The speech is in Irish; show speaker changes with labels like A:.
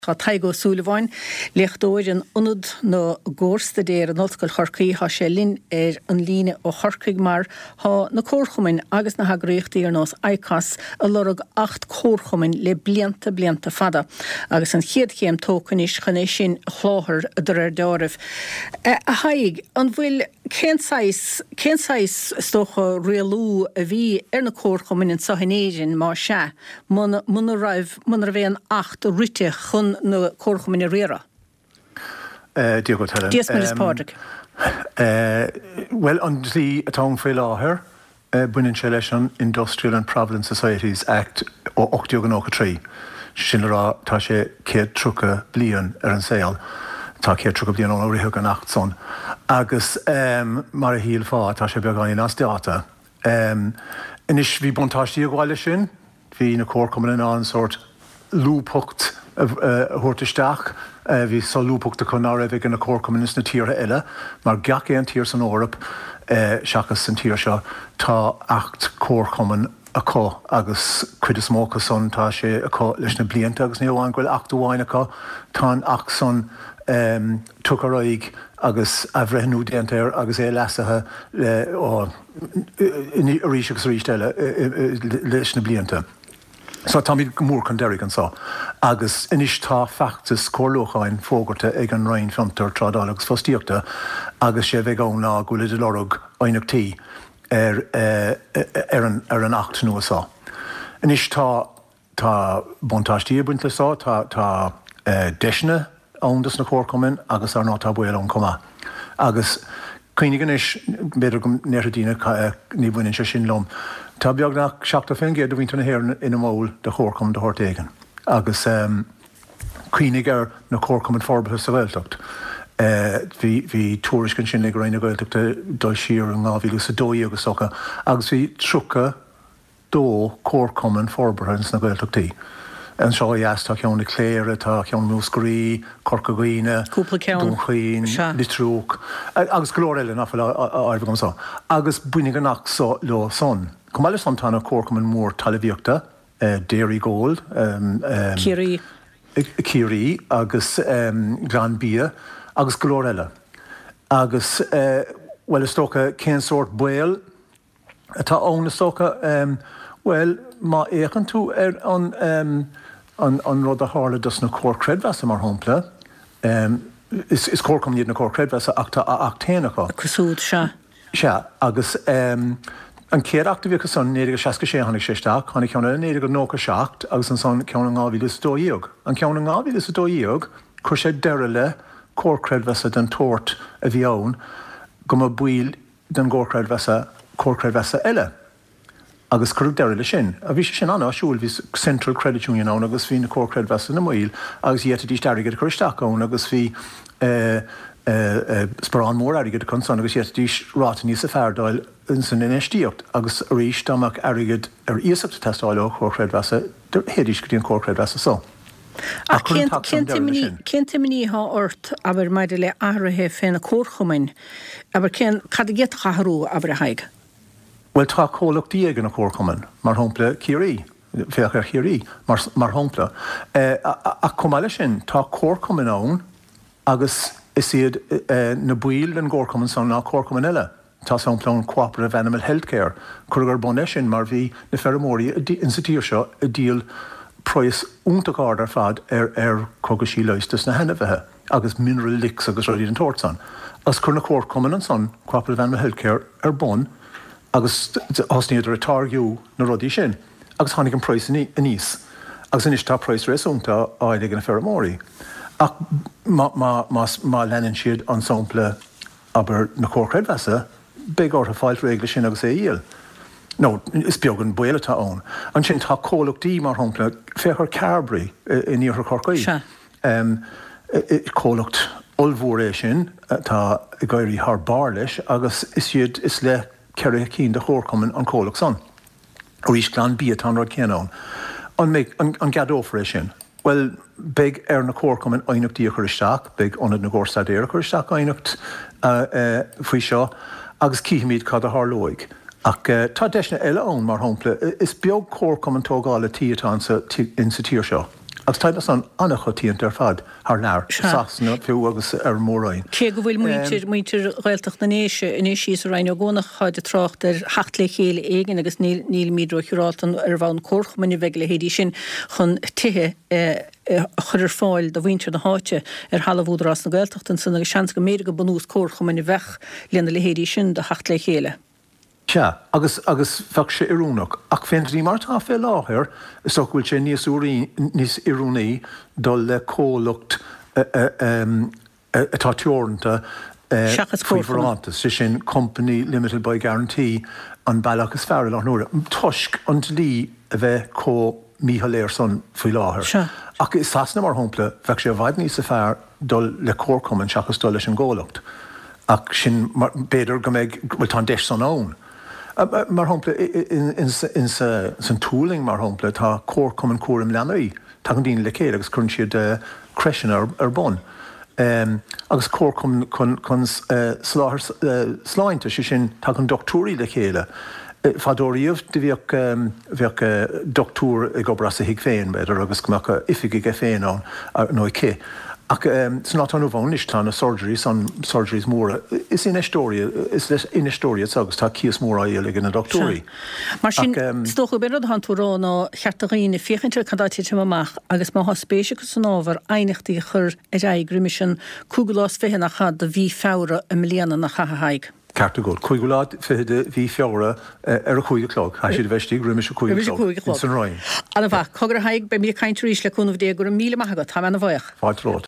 A: Tá Taigo Súleháin lechtdóir an unad nó gcósta déir an Ollscoil Chorcaí há sé linn an líne ó Chorcaig mar há na cóirchumainn agus na hagraíochtaí ar nós Aicas a lorug 8 cóirchumainn le blianta fada. Agus an chiad chéim tócanis chunéis sin chláthar ar dáibh. A haig, an bhfuil cénsáis stocha rialú a bhí ar na cóirchumainn in Sahinéisin má se, muna bhéan 8 rite chun na cóirchumainn réra.
B: Diolch Helen.
A: Diolch Miss Pádraig.
B: Well, an dlí atá fé láthair buinn sé leis an Industrial and Provident Societies Act ó 1983. Sin rá tá sé 130 bliain ar an saoil. Tá 130 bliain ó rithug an 8 son. Agus mar a híal fá tá sé beagán as deata. Inis bhí buntáistí a gháile sin, hí na cóirchumainn an sort lúpocht thuirtaisteach, bhí sa lúpocht a chun áibh na cóirchumainn na tíre eile, mar gach éon tír san órap seachas san tír seo tá 8 cóirchumainn acu agus cuid is mócha son tá sé acu leis na blianta agus níomháin ghfuil 8 amháin acu tá 8 son tucaráig agus a bhreithnú déantair agus é leasathe ríis agus ríis eile leis na blianta. So tá míid mór chun deireadh an sá. Agus inis tá feachtas cóirlócháin fógarta ag an raon fiontar trádálagus fostíochta agus sé bheith ón ná go idir lorug áineachtaí ar an 8 nuasá. Inis tá buntáistí a buint leá, tá deisne óndas na cóirchumainn agus ar ná tá buil ón comá. Agus cuoinnig inis beidir go neradíine ní bhainn sé sin lom. Tá beag nach 7 géad a bhín na hhéir ina mól de chóirchum de Hortégan. Agus cuoinnig ar na cóirchumainn forbathe sa bhilteacht. Bhí túris gan sin le rainna bhilteachta dó siar an 2002 agus socha, agus bhí trucha dó cóirchumainn forbathe na bhilteachtaí. An seo dheas tá ceann na cléire, tá ceann múscarí, corcaghine, dúnchaín, litrúch, agus glór eile nafuil áibh go sá. Agus buinnig an nach le son. Cumáile son tána cóirchumainn mór talibhíochta, Dairy Gold, Curie, agus Gran Bia, agus glór eile. Agus, well, is tócha cén sort buil, tá ón is tócha, well, má échan tú ar an rud a hála dus na cóircredbheasa mar thompla. Is cóirchum iad na cóircredbheasa ach tá ach téanacha.
A: Cosúd se.
B: Se, agus an céad achta bhíocha son 1966 tháinig séisteach, tháinig ceanna 1997 agus an son ceanna 2002. An ceanna 2002 chuir sé deire le cóircredbheasa den tóirt a bhí ann go má buil den cóircredbheasa eile. Agus chuir deire le sin. A bhí sé sin anna siúil bhí Central Credit Union ann agus bhí na cóircredbheasa na mhail agus dhéta dís deirigad chuirteach ann agus bhí sporán mór airigad chun son agus dhéta dís ráta níos a feardáil in san inistíocht agus ríis dámach airigad ar íosachta testáil ó cóircredbheasa héadís go dtíon cóircredbheasa so.
A: Cén timimií há ort aber maidir le áirithe féna cóirchumainn, aber cad a gcéad chathrú aber a haig?
B: Well, tá cólachtaí ag na cóirchumainn mar thompla Curie, féach ar Curie, mar thompla. A cumáile sin, tá cóirchumainn ann agus is iad na buil an cóirchumainn son ná cóirchumainn eile. Tá sampla Cooperative Animal Healthcare, chuir bon sin mar bhí na ferramóí in sa tíir seo a díal prois úntaáir ar fad ar cogasí leistas na henabhethe, agus mineral licks agus ruí an tóirtsan. As chur na cóirchumainn an son Cooperative Animal Healthcare ar bon, agus hosníidir a targiú na rodí sin, agus tháinig an prois a níos. Agus inis tá prois réúnta áidig na ferramóí. Ach má lenin siad an sampla aber na cóircredbheasa, beag ortha fáilt réigla sin agus é íal. No, is beag an buile tá ón. An sin tá cólachtaí mar thompla féchar Carbery in níorthar Corcaí. Cólacht olmhór é sin tá i gairí th bar leis agus is siad is le ceir cín de chóirchumainn an cólach son. Ríis Gran Bia tá rud céanán. An gadófar é sin. Well, beag ar na cóirchumainn áineachtaí a chuiristeach, beag anad na gcóirsadéir a chuiristeach áineacht faoi seo, agus cíimiid cad a tharlóig. Ach tá deisna eile ón mar thompla, is beag cóirchumainn tógála tíotá in sa tíir seo. Agus taid san annachchotííon ar fad th leir sana fiú agus ar móráin.
A: Cé go bhfuil muintir réilteach na néise in sí a rein ggónach chuid a trocht ar hecht le chéile éigen agus níl mídro churáltan ar bhain corch man bheith le hédí sin chun tuthe chuidir fáil do bhaintir na háite ar halahúdrás na gailteachtain san agus sean go méad go bunús corch man bheith lena le hédí sin de hecht le chéile.
B: Se, agus fe sé irúnach. Ach féidirí mar tá fé láthir, is so bhfuil sé níos irúnaí dul le cólacht atá teornta faoihrántas sé sin Company Limited by Guarantee an bailachas fearil an nóra. Tuisc an lí a bheith có míhaléir san faoi láthir. Ach is sasna mar hopla fe sé bhaid níos sa fearr dul le cóircumann seachas dul leis an ggólacht. Ach sin béidir go méid bhfuil tá deis san ón. Mar hopla in san túling mar hopla tá cóircumann cuarim leanaí, tá an dín le céad agus chun siad creisin ar bon. Agus cóircumann chun sláinte sé sin tá an doctúí le chéile. Fadóíomh de bhíoh doctúr ag gobras a hiig féin beidir agus goach ifige go féin an nó cé. Ach san ná an bhhanis tá na surgeries móra. Is in istória agus tá cíos móra éige na doctúí.
A: Mar sin stocha bead an túrá ná chearttaína fiochantir chadáte amach agus má hospéise go san ábhar einachtaí chur agriimisin cúgulás féhanna chad de bhí fára a mlíana na chahaig.
B: Carta gold. Cúigúlád fiide bhí feara ar a chuigeklog. Ha siad bheití griimi se chuigeklog. San roiin.
A: Anna bha, cogur haig be mí caiintir ís le cúnmh dé gur 1,000 maithagat tá mena bhaich.
B: Fáid ród.